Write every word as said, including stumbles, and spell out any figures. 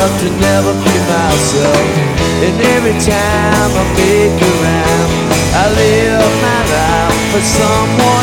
love to never be myself. And every time I make a round, I live my life for someone